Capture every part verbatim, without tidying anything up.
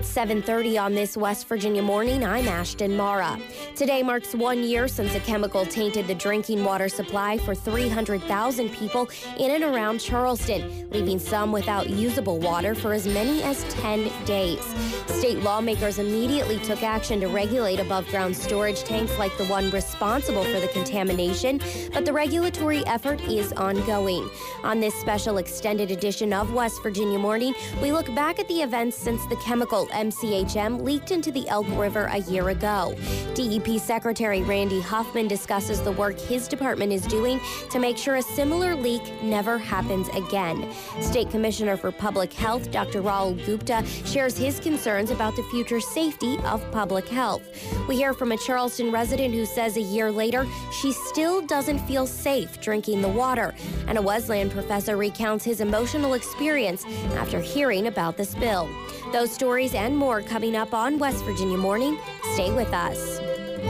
It's seven thirty on this West Virginia morning. I'm Ashton Mara. Today marks one year since a chemical tainted the drinking water supply for three hundred thousand people in and around Charleston, leaving some without usable water for as many as ten days. State lawmakers immediately took action to regulate above-ground storage tanks like the one responsible for the contamination, but the regulatory effort is ongoing. On this special extended edition of West Virginia Morning, we look back at the events since the chemical M C H M leaked into the Elk River a year ago. D E P Secretary Randy Huffman discusses the work his department is doing to make sure a similar leak never happens again. State Commissioner for Public Health, Doctor Rahul Gupta, shares his concerns about the future safety of public health. We hear from a Charleston resident who says a year later, she still doesn't feel safe drinking the water. And a Wesleyan professor recounts his emotional experience after hearing about the spill. Those stories and more coming up on West Virginia Morning. Stay with us.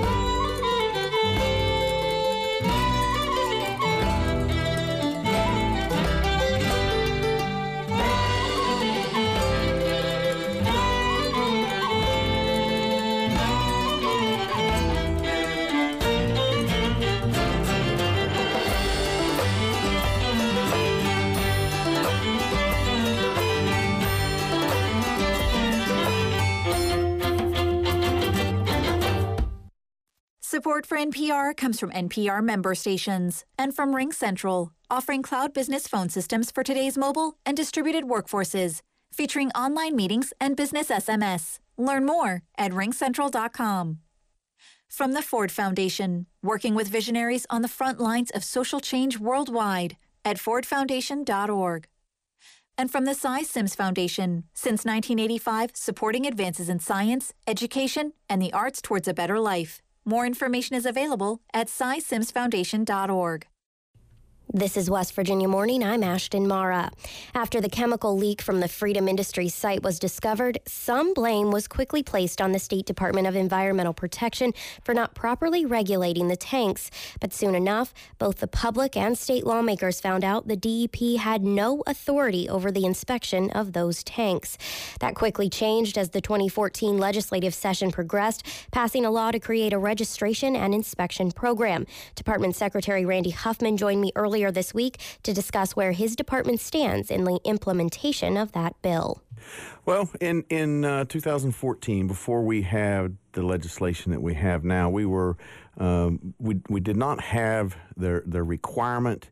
Support for N P R comes from N P R member stations and from RingCentral, offering cloud business phone systems for today's mobile and distributed workforces, featuring online meetings and business S M S. Learn more at ring central dot com. From the Ford Foundation, working with visionaries on the front lines of social change worldwide at ford foundation dot org. And from the Cy Sims Foundation, since nineteen eighty-five, supporting advances in science, education, and the arts towards a better life. More information is available at cy sims foundation dot org. This is West Virginia Morning. I'm Ashton Mara. After the chemical leak from the Freedom Industries site was discovered, some blame was quickly placed on the State Department of Environmental Protection for not properly regulating the tanks. But soon enough, both the public and state lawmakers found out the D E P had no authority over the inspection of those tanks. That quickly changed as the twenty fourteen legislative session progressed, passing a law to create a registration and inspection program. Department Secretary Randy Huffman joined me earlier this week to discuss where his department stands in the implementation of that bill. Well, in, in uh, two thousand fourteen, before we had the legislation that we have now, we were um, we we did not have the the requirement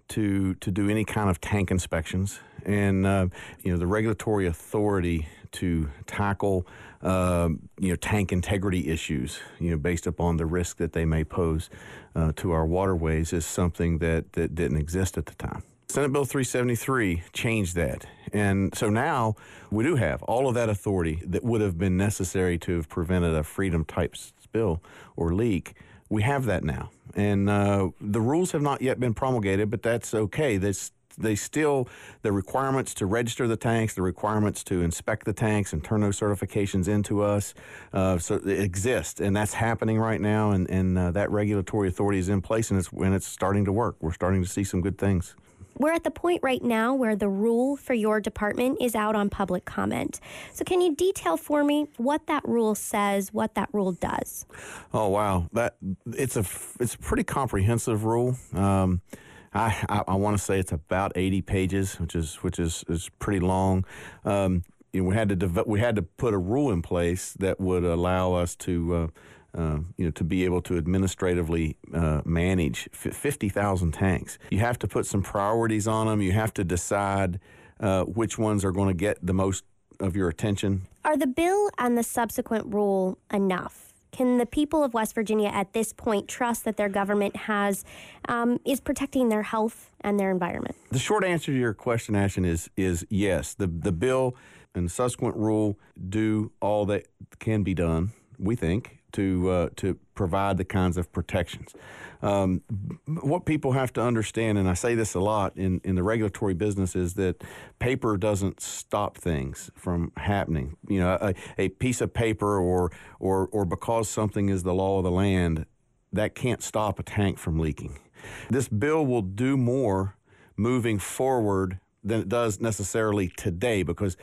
to to do any kind of tank inspections, and uh, you know the regulatory authority to tackle uh, you know tank integrity issues, you know based upon the risk that they may pose uh, to our waterways, is something that that didn't exist at the time. Senate Bill three seventy-three changed that, and so now we do have all of that authority that would have been necessary to have prevented a Freedom type spill or leak. We have that now, and uh, the rules have not yet been promulgated, but that's okay. That's They still, the requirements to register the tanks, the requirements to inspect the tanks and turn those certifications into us, uh, so it exists, and that's happening right now, and, and uh, that regulatory authority is in place, and it's, and it's starting to work. We're starting to see some good things. We're at the point right now where the rule for your department is out on public comment. So can you detail for me what that rule says, what that rule does? Oh, wow. That it's a, it's a pretty comprehensive rule. Um, I, I, I want to say it's about eighty pages, which is which is, is pretty long. Um, you know, we had to dev- we had to put a rule in place that would allow us to uh, uh, you know to be able to administratively uh, manage f- fifty thousand tanks. You have to put some priorities on them. You have to decide uh, which ones are going to get the most of your attention. Are the bill and the subsequent rule enough? Can the people of West Virginia at this point trust that their government has um, is protecting their health and their environment? The short answer to your question, Ashton, is is yes. The the bill and the subsequent rule do all that can be done, we think, to uh, to provide the kinds of protections. Um, what people have to understand, and I say this a lot in, in the regulatory business, is that paper doesn't stop things from happening. You know, a, a piece of paper or or or because something is the law of the land, that can't stop a tank from leaking. This bill will do more moving forward than it does necessarily today, because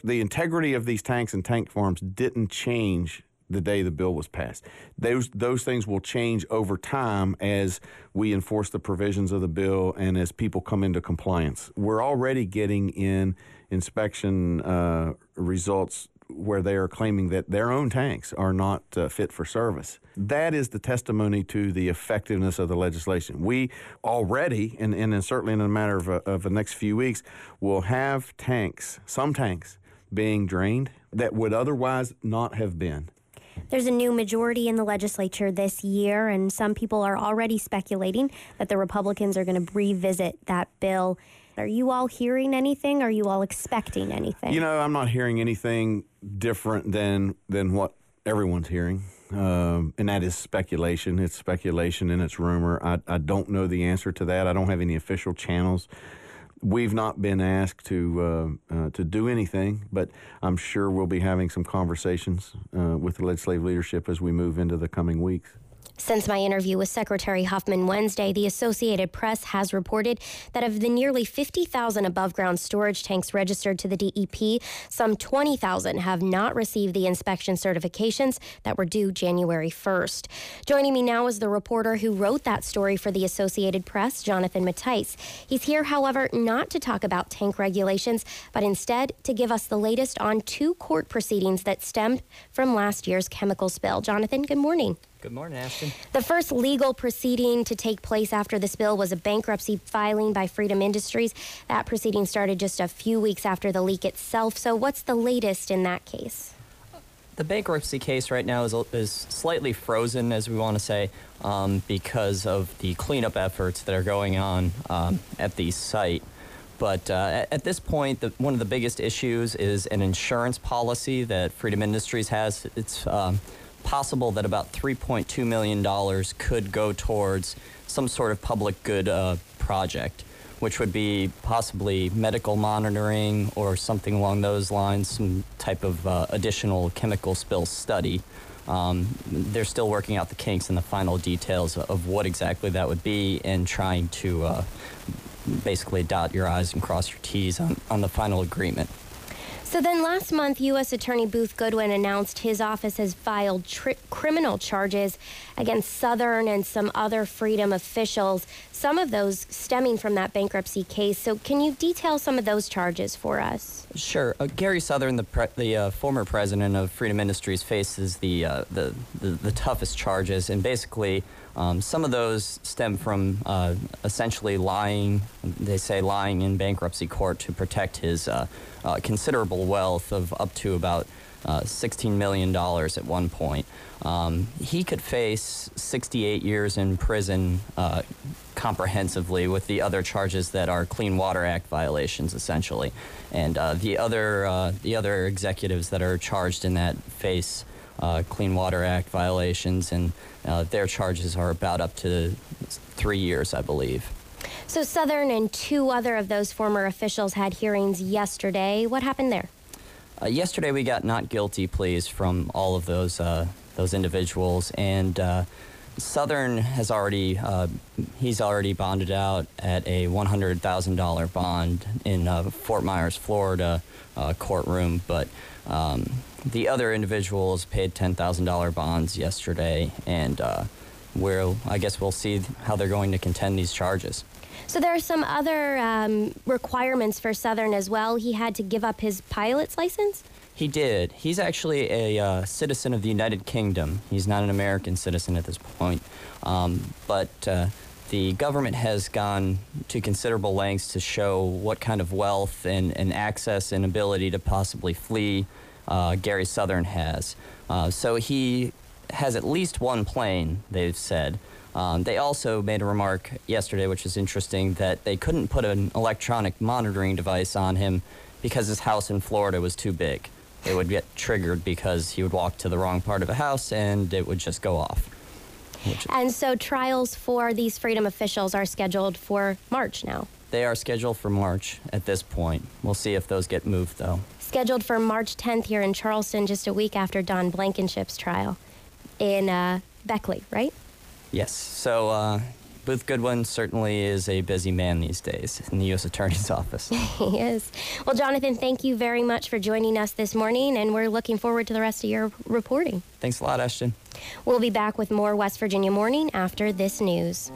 the integrity of these tanks and tank farms didn't change the day the bill was passed. Those those things will change over time as we enforce the provisions of the bill and as people come into compliance. We're already getting in inspection uh, results where they are claiming that their own tanks are not uh, fit for service. That is the testimony to the effectiveness of the legislation. We already, and, and certainly in a matter of, uh, of the next few weeks, will have tanks, some tanks, being drained that would otherwise not have been. There's a new majority in the legislature this year, and some people are already speculating that the Republicans are going to revisit that bill. Are you all hearing anything? Are you all expecting anything? You know, I'm not hearing anything different than than what everyone's hearing, um, and that is speculation. It's speculation and it's rumor. I, I don't know the answer to that. I don't have any official channels. We've not been asked to uh, uh, to do anything, but I'm sure we'll be having some conversations uh, with the legislative leadership as we move into the coming weeks. Since my interview with Secretary Huffman Wednesday, the Associated Press has reported that of the nearly fifty thousand above-ground storage tanks registered to the D E P, some twenty thousand have not received the inspection certifications that were due January first. Joining me now is the reporter who wrote that story for the Associated Press, Jonathan Mattice. He's here, however, not to talk about tank regulations, but instead to give us the latest on two court proceedings that stemmed from last year's chemical spill. Jonathan, good morning. Good morning, Ashton. The first legal proceeding to take place after the spill was a bankruptcy filing by Freedom Industries. That proceeding started just a few weeks after the leak itself. So what's the latest in that case? The bankruptcy case right now is, is slightly frozen, as we want to say, um, because of the cleanup efforts that are going on um, at the site. But uh, at, at this point, the, one of the biggest issues is an insurance policy that Freedom Industries has. It's um, possible that about three point two million dollars could go towards some sort of public good uh, project, which would be possibly medical monitoring or something along those lines, some type of uh, additional chemical spill study. Um, they're still working out the kinks and the final details of what exactly that would be and trying to uh, basically dot your I's and cross your T's on, on the final agreement. So then last month, U S Attorney Booth Goodwin announced his office has filed tri- criminal charges against Southern and some other Freedom officials, some of those stemming from that bankruptcy case. So can you detail some of those charges for us? Sure. Uh, Gary Southern, the pre- the uh, former president of Freedom Industries, faces the, uh, the, the, the toughest charges, and basically Um, some of those stem from uh, essentially lying, they say lying in bankruptcy court to protect his uh, uh, considerable wealth of up to about uh, sixteen million dollars at one point. Um, he could face sixty-eight years in prison uh, comprehensively with the other charges that are Clean Water Act violations, essentially. And uh, the other uh, the other executives that are charged in that face Uh, Clean Water Act violations, and uh, their charges are about up to three years, I believe. So Southern and two other of those former officials had hearings yesterday. What happened there? Uh, yesterday we got not guilty pleas from all of those uh, those individuals, and uh, Southern has already uh, he's already bonded out at a one hundred thousand dollars bond in uh, Fort Myers, Florida uh, courtroom, but um, the other individuals paid ten thousand dollars bonds yesterday, and uh, we'll, I guess we'll see how they're going to contend these charges. So there are some other um, requirements for Southern as well. He had to give up his pilot's license? He did. He's actually a uh, citizen of the United Kingdom. He's not an American citizen at this point. Um, but uh, the government has gone to considerable lengths to show what kind of wealth and, and access and ability to possibly flee uh, Gary Southern has. Uh, so he has at least one plane, they've said. Um, they also made a remark yesterday, which is interesting, that they couldn't put an electronic monitoring device on him because his house in Florida was too big. It would get triggered because he would walk to the wrong part of a house and it would just go off. Which and so trials for these Freedom officials are scheduled for March now. They are scheduled for March at this point. We'll see if those get moved, though. Scheduled for March tenth here in Charleston, just a week after Don Blankenship's trial in uh, Beckley, right? Yes. So uh, Booth Goodwin certainly is a busy man these days in the U S Attorney's Office. He is. Well, Jonathan, thank you very much for joining us this morning, and we're looking forward to the rest of your reporting. Thanks a lot, Ashton. We'll be back with more West Virginia Morning after this news.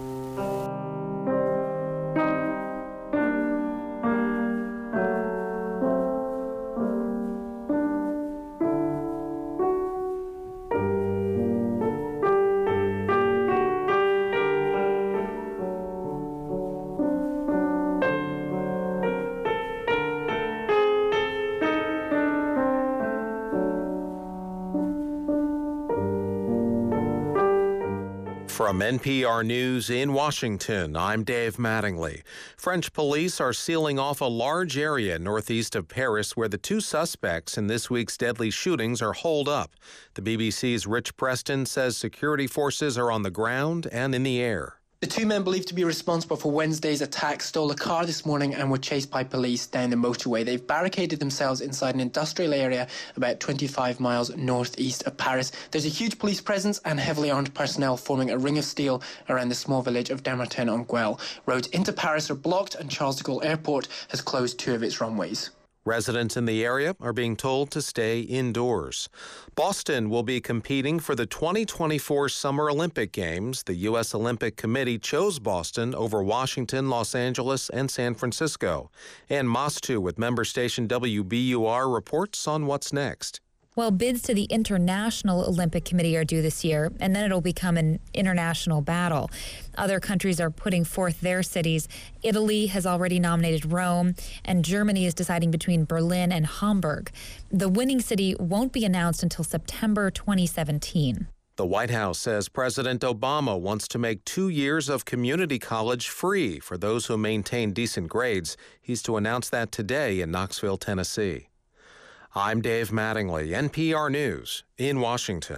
From N P R News in Washington, I'm Dave Mattingly. French police are sealing off a large area northeast of Paris where the two suspects in this week's deadly shootings are holed up. The B B C's Rich Preston says security forces are on the ground and in the air. The two men believed to be responsible for Wednesday's attack stole a car this morning and were chased by police down the motorway. They've barricaded themselves inside an industrial area about twenty-five miles northeast of Paris. There's a huge police presence and heavily armed personnel forming a ring of steel around the small village of Dammartin-en-Guel. Roads into Paris are blocked and Charles de Gaulle Airport has closed two of its runways. Residents in the area are being told to stay indoors. Boston will be competing for the twenty twenty-four Summer Olympic Games. The U S Olympic Committee chose Boston over Washington, Los Angeles, and San Francisco. Ann Mostu with member station W B U R reports on what's next. Well, bids to the International Olympic Committee are due this year, and then it'll become an international battle. Other countries are putting forth their cities. Italy has already nominated Rome, and Germany is deciding between Berlin and Hamburg. The winning city won't be announced until September twenty seventeen. The White House says President Obama wants to make two years of community college free for those who maintain decent grades. He's to announce that today in Knoxville, Tennessee. I'm Dave Mattingly, N P R News in Washington.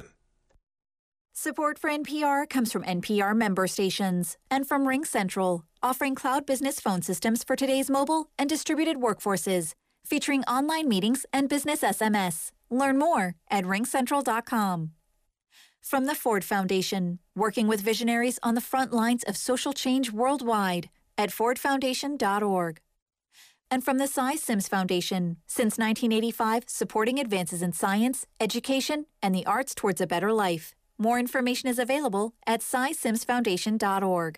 Support for N P R comes from N P R member stations and from RingCentral, offering cloud business phone systems for today's mobile and distributed workforces, featuring online meetings and business S M S. Learn more at ring central dot com. From the Ford Foundation, working with visionaries on the front lines of social change worldwide at ford foundation dot org. And from the Cy Sims Foundation, since nineteen eighty-five, supporting advances in science, education, and the arts towards a better life. More information is available at cy sims foundation dot org.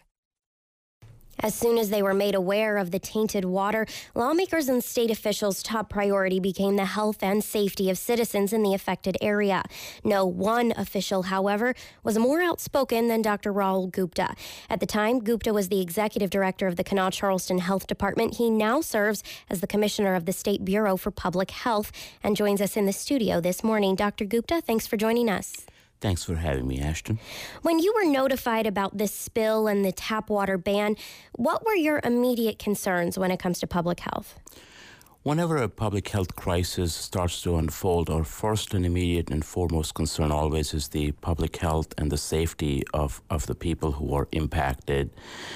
As soon as they were made aware of the tainted water, lawmakers and state officials' top priority became the health and safety of citizens in the affected area. No one official, however, was more outspoken than Doctor Rahul Gupta. At the time, Gupta was the executive director of the Kanawha Charleston Health Department. He now serves as the commissioner of the State Bureau for Public Health and joins us in the studio this morning. Doctor Gupta, thanks for joining us. Thanks for having me, Ashton. When you were notified about this spill and the tap water ban, what were your immediate concerns when it comes to public health? Whenever a public health crisis starts to unfold, our first and immediate and foremost concern always is the public health and the safety of, of the people who are impacted.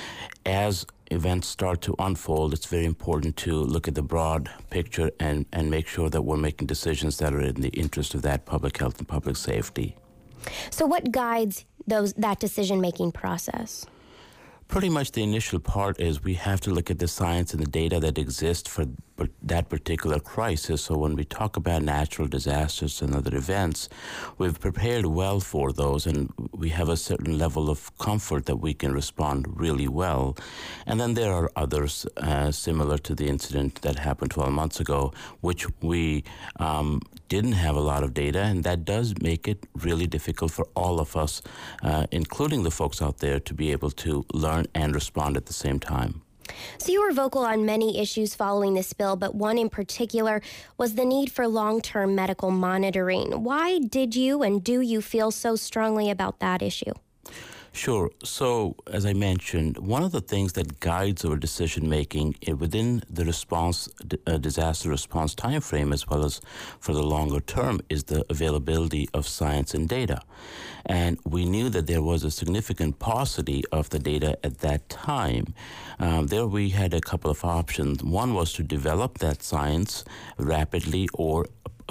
As events start to unfold, it's very important to look at the broad picture and, and make sure that we're making decisions that are in the interest of that public health and public safety. So what guides those that decision-making process? Pretty much the initial part is we have to look at the science and the data that exist for that particular crisis. So when we talk about natural disasters and other events, we've prepared well for those, and we have a certain level of comfort that we can respond really well. And then there are others, uh, similar to the incident that happened twelve months ago, which we um, didn't have a lot of data, and that does make it really difficult for all of us, uh, including the folks out there, to be able to learn and respond at the same time. So you were vocal on many issues following this bill, but one in particular was the need for long-term medical monitoring. Why did you and do you feel so strongly about that issue? Sure. So, as I mentioned, one of the things that guides our decision-making within the response, uh, disaster response timeframe, as well as for the longer term, is the availability of science and data. And we knew that there was a significant paucity of the data at that time. Um, there we had a couple of options. One was to develop that science rapidly or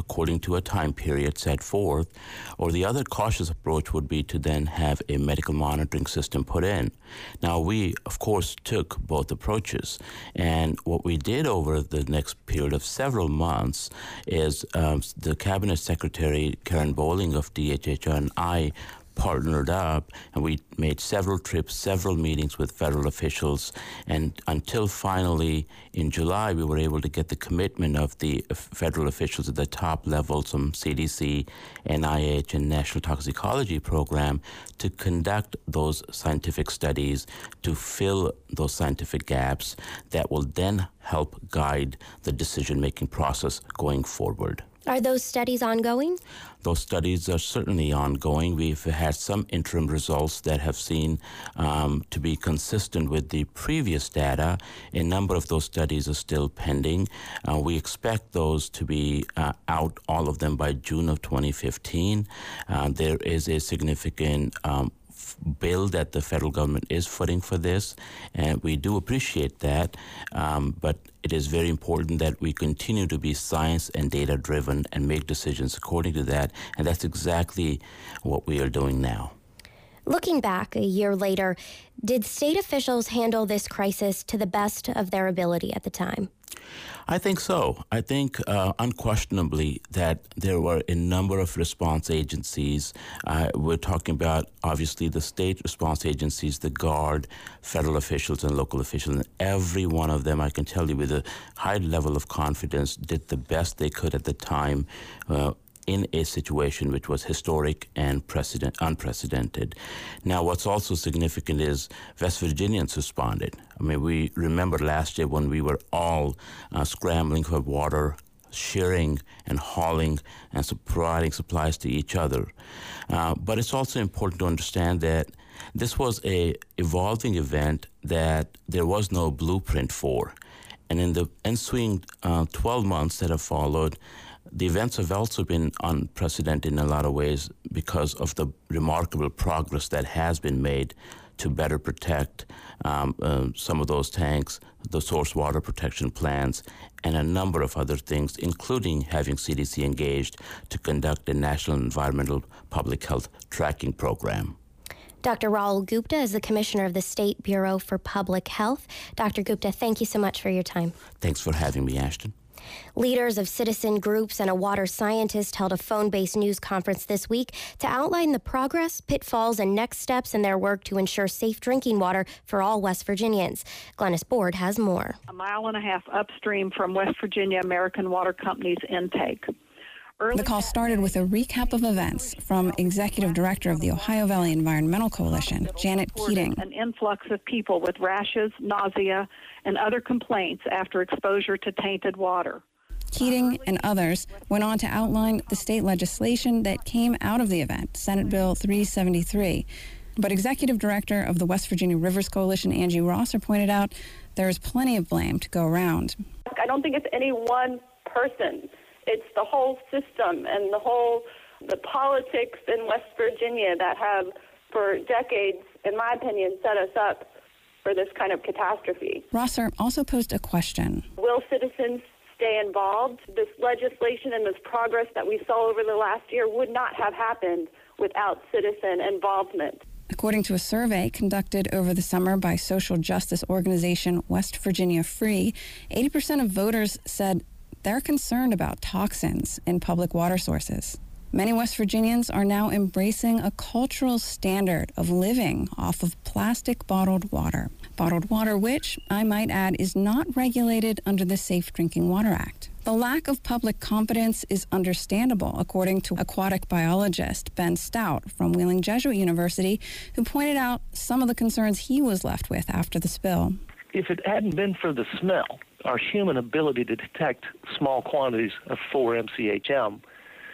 according to a time period set forth, or the other cautious approach would be to then have a medical monitoring system put in. Now, we, of course, took both approaches, and what we did over the next period of several months is um, the Cabinet Secretary, Karen Bowling of D H H, and I partnered up, and we made several trips, several meetings with federal officials, and until finally in July we were able to get the commitment of the federal officials at the top levels from C D C, N I H, and National Toxicology Program to conduct those scientific studies to fill those scientific gaps that will then help guide the decision-making process going forward. Are those studies ongoing? Those studies are certainly ongoing. We've had some interim results that have seen um, to be consistent with the previous data. A number of those studies are still pending. Uh, we expect those to be uh, out, all of them, by June of twenty fifteen. Uh, there is a significant um, bill that the federal government is footing for this, and we do appreciate that, um, but it is very important that we continue to be science and data driven and make decisions according to that, and that's exactly what we are doing now. Looking back a year later, did state officials handle this crisis to the best of their ability at the time? I think so. I think uh, unquestionably that there were a number of response agencies. Uh, we're talking about, obviously, the state response agencies, the Guard, federal officials, and local officials. And every one of them, I can tell you with a high level of confidence, did the best they could at the time uh, in a situation which was historic and precedent, unprecedented. Now, what's also significant is West Virginians responded. I mean, we remember last year when we were all uh, scrambling for water, sharing and hauling and su- providing supplies to each other. Uh, but it's also important to understand that this was a evolving event that there was no blueprint for. And in the ensuing uh, twelve months that have followed, the events have also been unprecedented in a lot of ways because of the remarkable progress that has been made to better protect um, uh, some of those tanks, the source water protection plans, and a number of other things, including having C D C engaged to conduct a national environmental public health tracking program. Doctor Rahul Gupta is the commissioner of the State Bureau for Public Health. Doctor Gupta, thank you so much for your time. Thanks for having me, Ashton. Leaders of citizen groups and a water scientist held a phone-based news conference this week to outline the progress, pitfalls, and next steps in their work to ensure safe drinking water for all West Virginians. Glennis Board has more. A mile and a half upstream from West Virginia American Water Company's intake. Early the call started with a recap of events from Executive Director of the Ohio Valley Environmental Coalition, Janet Keating. An influx of people with rashes, nausea, and other complaints after exposure to tainted water. Keating and others went on to outline the state legislation that came out of the event, Senate Bill three seventy-three. But Executive Director of the West Virginia Rivers Coalition, Angie Rosser, pointed out there is plenty of blame to go around. I don't think it's any one person. It's the whole system and the whole, the politics in West Virginia that have, for decades, in my opinion, set us up for this kind of catastrophe. Rosser also posed a question. Will citizens stay involved? This legislation and this progress that we saw over the last year would not have happened without citizen involvement. According to a survey conducted over the summer by social justice organization West Virginia Free, eighty percent of voters said they're concerned about toxins in public water sources. Many West Virginians are now embracing a cultural standard of living off of plastic bottled water. Bottled water, which, I might add, is not regulated under the Safe Drinking Water Act. The lack of public confidence is understandable, according to aquatic biologist Ben Stout from Wheeling Jesuit University, who pointed out some of the concerns he was left with after the spill. If it hadn't been for the smell, our human ability to detect small quantities of four M C H M,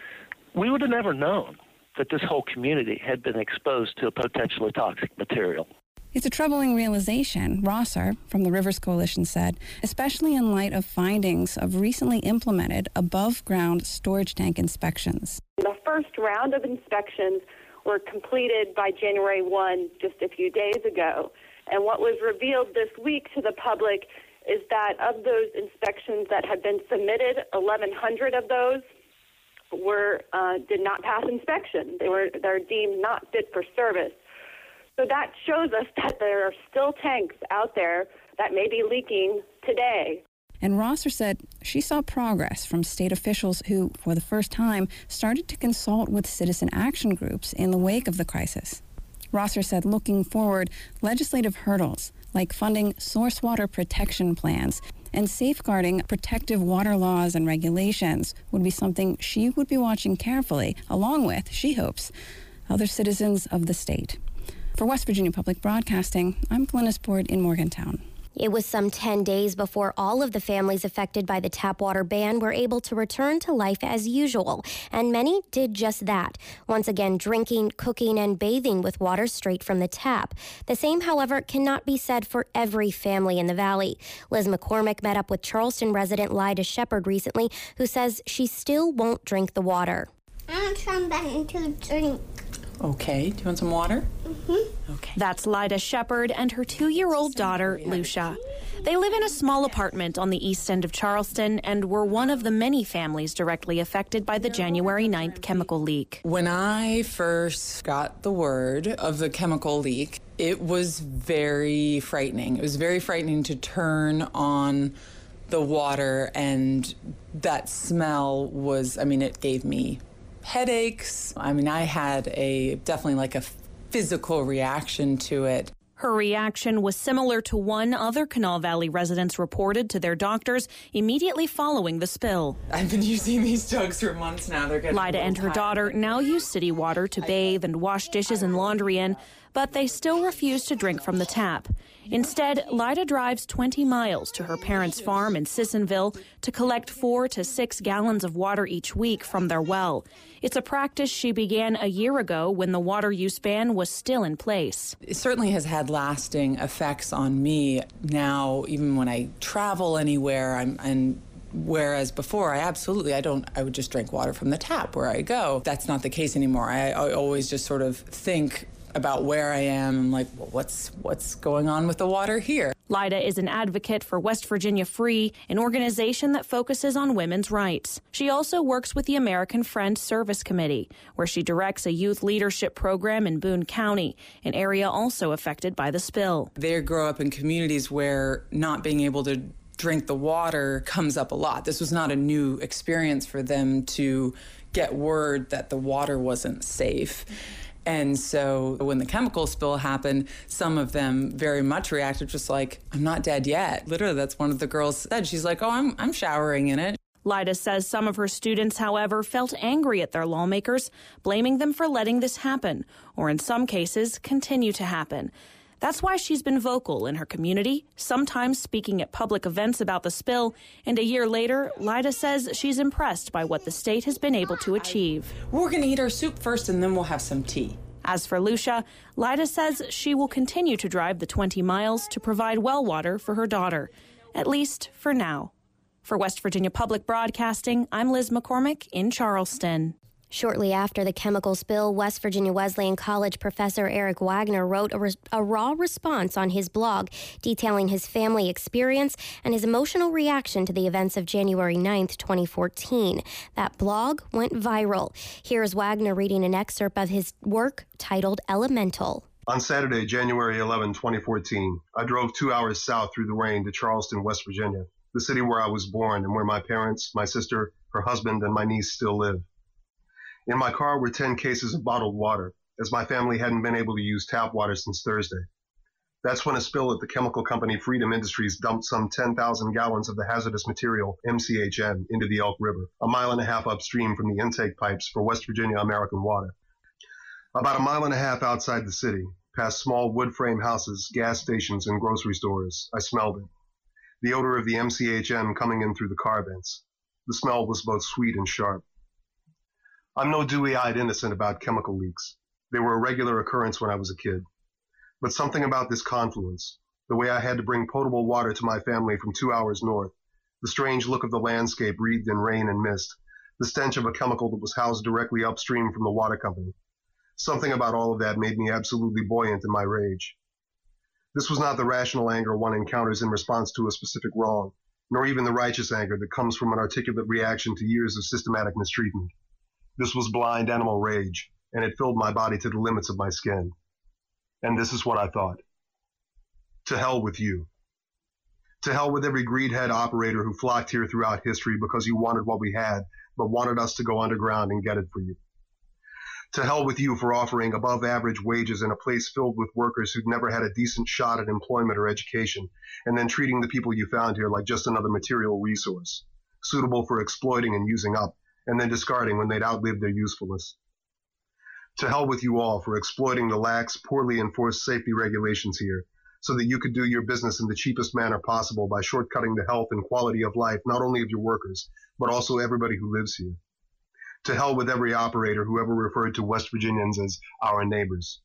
we would have never known that this whole community had been exposed to a potentially toxic material. It's a troubling realization, Rosser from the Rivers Coalition said, especially in light of findings of recently implemented above-ground storage tank inspections. The first round of inspections were completed by January first, just a few days ago. And what was revealed this week to the public is that of those inspections that had been submitted, eleven hundred of those were uh, did not pass inspection. They were they're deemed not fit for service. So that shows us that there are still tanks out there that may be leaking today. And Rosser said she saw progress from state officials who, for the first time, started to consult with citizen action groups in the wake of the crisis. Rosser said looking forward, legislative hurdles like funding source water protection plans and safeguarding protective water laws and regulations would be something she would be watching carefully, along with, she hopes, other citizens of the state. For West Virginia Public Broadcasting, I'm Glennis Board in Morgantown. It was some ten days before all of the families affected by the tap water ban were able to return to life as usual, and many did just that, once again drinking, cooking, and bathing with water straight from the tap. The same, however, cannot be said for every family in the valley. Liz McCormick met up with Charleston resident Lyda Shepard recently, who says she still won't drink the water. I want something to drink. Okay, do you want some water? Mm-hmm. Okay. That's Lyda Shepard and her two-year-old daughter, Lucia. They live in a small apartment on the east end of Charleston and were one of the many families directly affected by the January ninth chemical leak. When I first got the word of the chemical leak, it was very frightening. It was very frightening to turn on the water, and that smell was, I mean, it gave me headaches. I mean, I had a definitely like a physical reaction to it. Her reaction was similar to one other Canal Valley residents reported to their doctors immediately following the spill. I've been using these jugs for months now. They're getting Lyda and her daughter now use city water to bathe and wash dishes and laundry in, but they still refuse to drink from the tap. Instead, Lyda drives twenty miles to her parents' farm in Sissonville to collect four to six gallons of water each week from their well. It's a practice she began a year ago when the water use ban was still in place. It certainly has had lasting effects on me. Now, even when I travel anywhere, I'm and whereas before, I absolutely, I don't, I would just drink water from the tap where I go. That's not the case anymore. I, I always just sort of think about where I am. I'm like, well, what's what's going on with the water here? Lyda is an advocate for West Virginia Free, an organization that focuses on women's rights. She also works with the American Friend Service Committee, where she directs a youth leadership program in Boone County, an area also affected by the spill. They grow up in communities where not being able to drink the water comes up a lot. This was not a new experience for them to get word that the water wasn't safe. And so when the chemical spill happened, some of them very much reacted just like, I'm not dead yet. Literally, that's one of the girls said. She's like, oh, I'm, I'm showering in it. Lyda says some of her students, however, felt angry at their lawmakers, blaming them for letting this happen, or in some cases, continue to happen. That's why she's been vocal in her community, sometimes speaking at public events about the spill. And a year later, Lyda says she's impressed by what the state has been able to achieve. We're going to eat our soup first, and then we'll have some tea. As for Lucia, Lyda says she will continue to drive the twenty miles to provide well water for her daughter, at least for now. For West Virginia Public Broadcasting, I'm Liz McCormick in Charleston. Shortly after the chemical spill, West Virginia Wesleyan College professor Eric Wagner wrote a, res- a raw response on his blog detailing his family experience and his emotional reaction to the events of January ninth, twenty fourteen. That blog went viral. Here's Wagner reading an excerpt of his work titled Elemental. On Saturday, January eleventh, twenty fourteen, I drove two hours south through the rain to Charleston, West Virginia, the city where I was born and where my parents, my sister, her husband, and my niece still live. In my car were ten cases of bottled water, as my family hadn't been able to use tap water since Thursday. That's when a spill at the chemical company Freedom Industries dumped some ten thousand gallons of the hazardous material, M C H M, into the Elk River, a mile and a half upstream from the intake pipes for West Virginia American Water. About a mile and a half outside the city, past small wood frame houses, gas stations, and grocery stores, I smelled it. The odor of the M C H M coming in through the car vents. The smell was both sweet and sharp. I'm no dewy-eyed innocent about chemical leaks. They were a regular occurrence when I was a kid. But something about this confluence, the way I had to bring potable water to my family from two hours north, the strange look of the landscape wreathed in rain and mist, the stench of a chemical that was housed directly upstream from the water company. Something about all of that made me absolutely buoyant in my rage. This was not the rational anger one encounters in response to a specific wrong, nor even the righteous anger that comes from an articulate reaction to years of systematic mistreatment. This was blind animal rage, and it filled my body to the limits of my skin. And this is what I thought. To hell with you. To hell with every greedhead operator who flocked here throughout history because you wanted what we had, but wanted us to go underground and get it for you. To hell with you for offering above average wages in a place filled with workers who'd never had a decent shot at employment or education, and then treating the people you found here like just another material resource, suitable for exploiting and using up, and then discarding when they'd outlived their usefulness. To hell with you all for exploiting the lax, poorly enforced safety regulations here, so that you could do your business in the cheapest manner possible by shortcutting the health and quality of life not only of your workers, but also everybody who lives here. To hell with every operator who ever referred to West Virginians as our neighbors.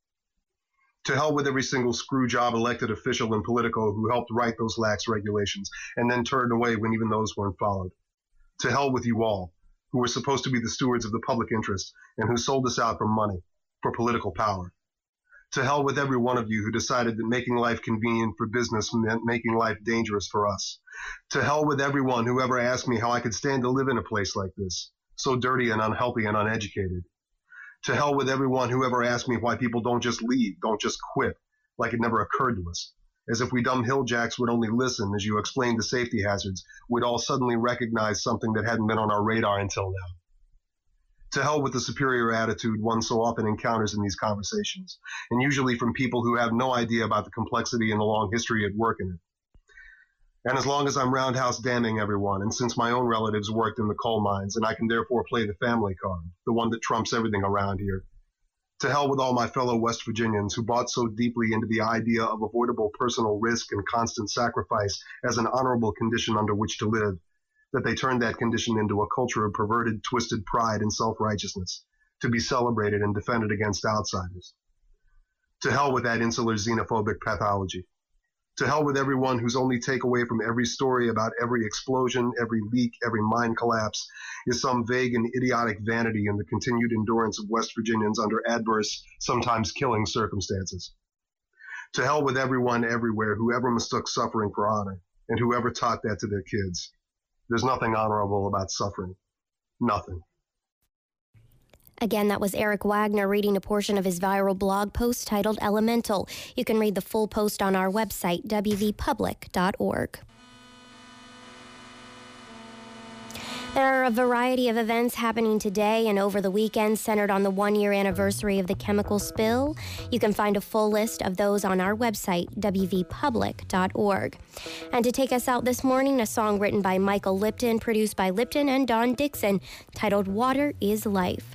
To hell with every single screwjob elected official in Politico who helped write those lax regulations and then turned away when even those weren't followed. To hell with you all, who were supposed to be the stewards of the public interest and who sold us out for money, for political power. To hell with every one of you who decided that making life convenient for business meant making life dangerous for us. To hell with everyone who ever asked me how I could stand to live in a place like this, so dirty and unhealthy and uneducated. To hell with everyone who ever asked me why people don't just leave, don't just quit, like it never occurred to us. As if we dumb hilljacks would only listen as you explained the safety hazards, we'd all suddenly recognize something that hadn't been on our radar until now. To hell with the superior attitude one so often encounters in these conversations, and usually from people who have no idea about the complexity and the long history at work in it. And as long as I'm roundhouse damning everyone, and since my own relatives worked in the coal mines, and I can therefore play the family card, the one that trumps everything around here, to hell with all my fellow West Virginians who bought so deeply into the idea of avoidable personal risk and constant sacrifice as an honorable condition under which to live, that they turned that condition into a culture of perverted, twisted pride and self-righteousness, to be celebrated and defended against outsiders. To hell with that insular xenophobic pathology. To hell with everyone whose only takeaway from every story about every explosion, every leak, every mine collapse is some vague and idiotic vanity in the continued endurance of West Virginians under adverse, sometimes killing circumstances. To hell with everyone everywhere who ever mistook suffering for honor, and whoever taught that to their kids. There's nothing honorable about suffering. Nothing. Again, that was Eric Wagner reading a portion of his viral blog post titled Elemental. You can read the full post on our website, w v public dot org. There are a variety of events happening today and over the weekend centered on the one-year anniversary of the chemical spill. You can find a full list of those on our website, w v public dot org. And to take us out this morning, a song written by Michael Lipton, produced by Lipton and Don Dixon, titled Water is Life.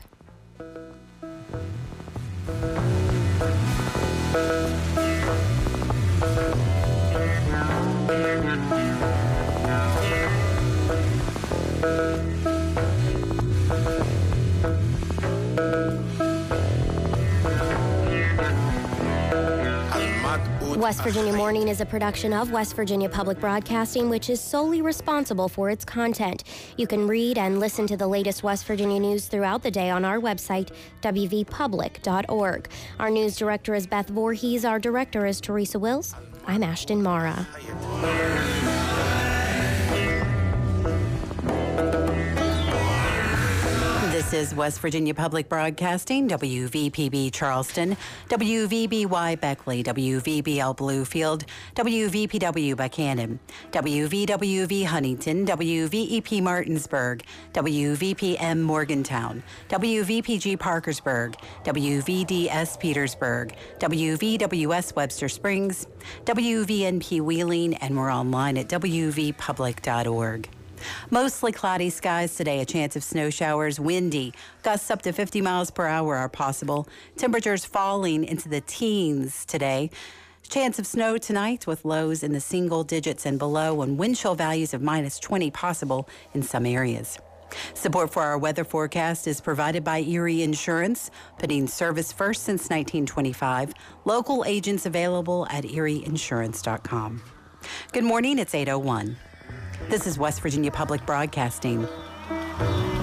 West Virginia Morning is a production of West Virginia Public Broadcasting, which is solely responsible for its content. You can read and listen to the latest West Virginia news throughout the day on our website, w v public dot org. Our news director is Beth Voorhees. Our director is Teresa Wills. I'm Ashton Mara. This is West Virginia Public Broadcasting, W V P B Charleston, W V B Y Beckley, W V B L Bluefield, W V P W Buchanan, W V W V Huntington, W V E P Martinsburg, W V P M Morgantown, W V P G Parkersburg, W V D S Petersburg, W V W S Webster Springs, W V N P Wheeling, and we're online at w v public dot org. Mostly cloudy skies today, a chance of snow showers, windy. Gusts up to fifty miles per hour are possible. Temperatures falling into the teens today. Chance of snow tonight with lows in the single digits and below, and wind chill values of minus twenty possible in some areas. Support for our weather forecast is provided by Erie Insurance, putting service first since nineteen twenty-five. Local agents available at erie insurance dot com. Good morning, it's eight oh one. This is West Virginia Public Broadcasting.